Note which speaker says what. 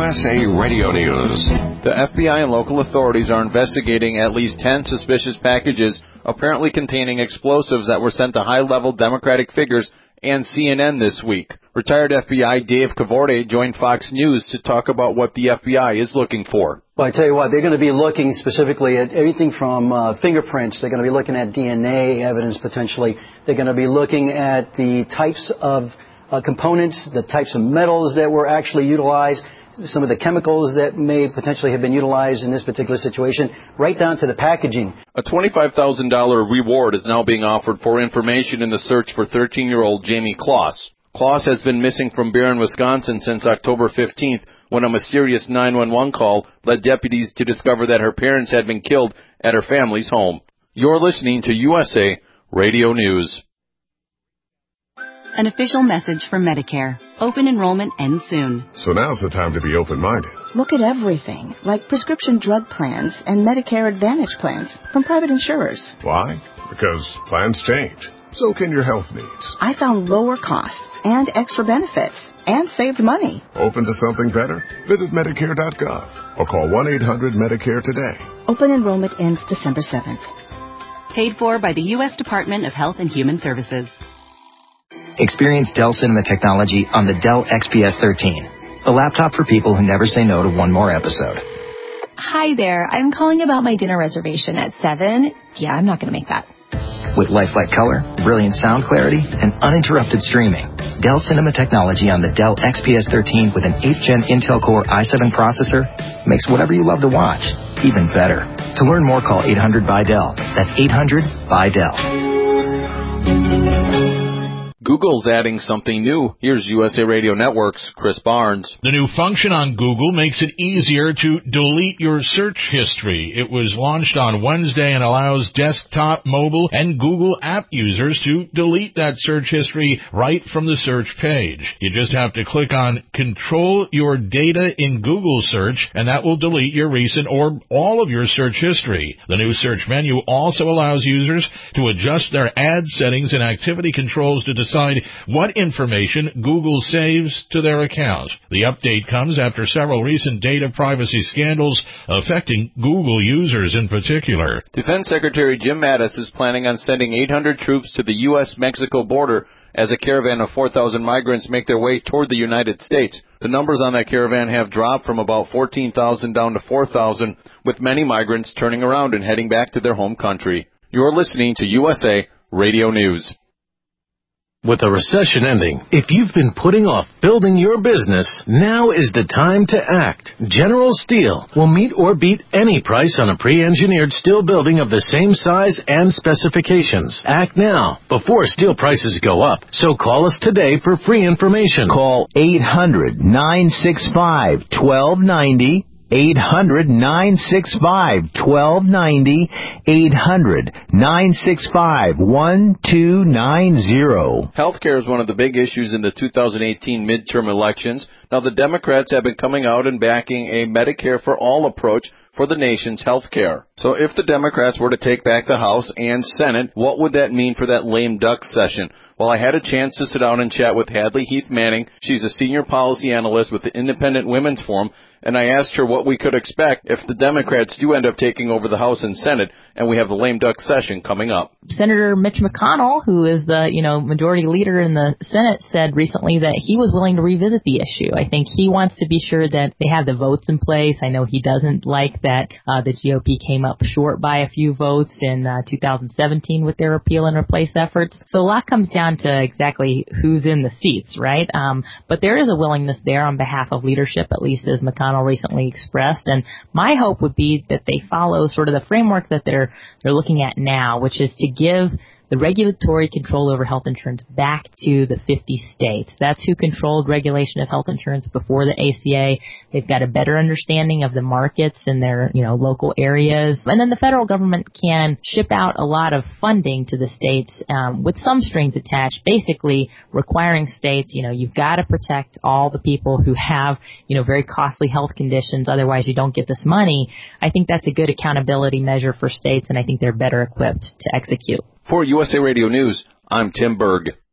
Speaker 1: USA Radio News.
Speaker 2: The FBI and local authorities are investigating at least 10 suspicious packages apparently containing explosives that were sent to high-level Democratic figures and CNN this week. Retired FBI Dave Cavorde joined Fox News to talk about what the FBI is looking for.
Speaker 3: Well, I tell you what, they're going to be looking specifically at everything from fingerprints. They're going to be looking at DNA evidence potentially. They're going to be looking at the types of components, the types of metals that were actually utilized, some of the chemicals that may potentially have been utilized in this particular situation, right down to the packaging.
Speaker 2: A $25,000 reward is now being offered for information in the search for 13-year-old Jamie Kloss. Kloss has been missing from Barron, Wisconsin since October 15th, when a mysterious 911 call led deputies to discover that her parents had been killed at her family's home. You're listening to USA Radio News.
Speaker 4: An official message from Medicare. Open enrollment ends soon.
Speaker 1: So now's the time to be open-minded.
Speaker 5: Look at everything, like prescription drug plans and Medicare Advantage plans from private insurers.
Speaker 1: Why? Because plans change. So can your health needs.
Speaker 5: I found lower costs and extra benefits and saved money.
Speaker 1: Open to something better? Visit Medicare.gov or call 1-800-MEDICARE today.
Speaker 5: Open enrollment ends December 7th.
Speaker 4: Paid for by the U.S. Department of Health and Human Services.
Speaker 6: Experience Dell Cinema technology on the Dell XPS 13, a laptop for people who never say no to one more episode.
Speaker 7: Hi there. I'm calling about my dinner reservation at 7. Yeah, I'm not going to make that.
Speaker 6: With lifelike color, brilliant sound clarity, and uninterrupted streaming, Dell Cinema technology on the Dell XPS 13 with an 8th Gen Intel Core i7 processor makes whatever you love to watch even better. To learn more, call 800-BY-DELL. That's 800-BY-DELL.
Speaker 2: Google's adding something new. Here's USA Radio Network's Chris Barnes.
Speaker 8: The new function on Google makes it easier to delete your search history. It was launched on Wednesday and allows desktop, mobile, and Google app users to delete that search history right from the search page. You just have to click on Control Your Data in Google Search, and that will delete your recent or all of your search history. The new search menu also allows users to adjust their ad settings and activity controls to decide what information Google saves to their account. The update comes after several recent data privacy scandals affecting Google users in particular.
Speaker 2: Defense Secretary Jim Mattis is planning on sending 800 troops to the U.S.-Mexico border as a caravan of 4,000 migrants make their way toward the United States. The numbers on that caravan have dropped from about 14,000 down to 4,000, with many migrants turning around and heading back to their home country. You're listening to USA Radio News.
Speaker 9: With the recession ending, if you've been putting off building your business, now is the time to act. General Steel will meet or beat any price on a pre-engineered steel building of the same size and specifications. Act now, before steel prices go up. So call us today for free information.
Speaker 10: Call 800-965-1290. 800-965-1290, 800-965-1290.
Speaker 2: Healthcare is one of the big issues in the 2018 midterm elections. Now, the Democrats have been coming out and backing a Medicare for All approach for the nation's health care. So if the Democrats were to take back the House and Senate, what would that mean for that lame duck session? Well, I had a chance to sit down and chat with Hadley Heath Manning. She's a senior policy analyst with the Independent Women's Forum, and I asked her what we could expect if the Democrats do end up taking over the House and Senate, and we have the lame duck session coming up.
Speaker 11: Senator Mitch McConnell, who is the, majority leader in the Senate, said recently that he was willing to revisit the issue. I think he wants to be sure that they have the votes in place. I know he doesn't like that the GOP came up short by a few votes in 2017 with their repeal and replace efforts. So a lot comes down to exactly who's in the seats, right? But there is a willingness there on behalf of leadership, at least as McConnell recently expressed. And my hope would be that they follow sort of the framework that they're looking at now, which is to give the regulatory control over health insurance back to the 50 states. That's who controlled regulation of health insurance before the ACA. They've got a better understanding of the markets in their, local areas. And then the federal government can ship out a lot of funding to the states with some strings attached, basically requiring states, you've got to protect all the people who have, very costly health conditions. Otherwise, you don't get this money. I think that's a good accountability measure for states, and I think they're better equipped to execute.
Speaker 2: For USA Radio News, I'm Tim Berg.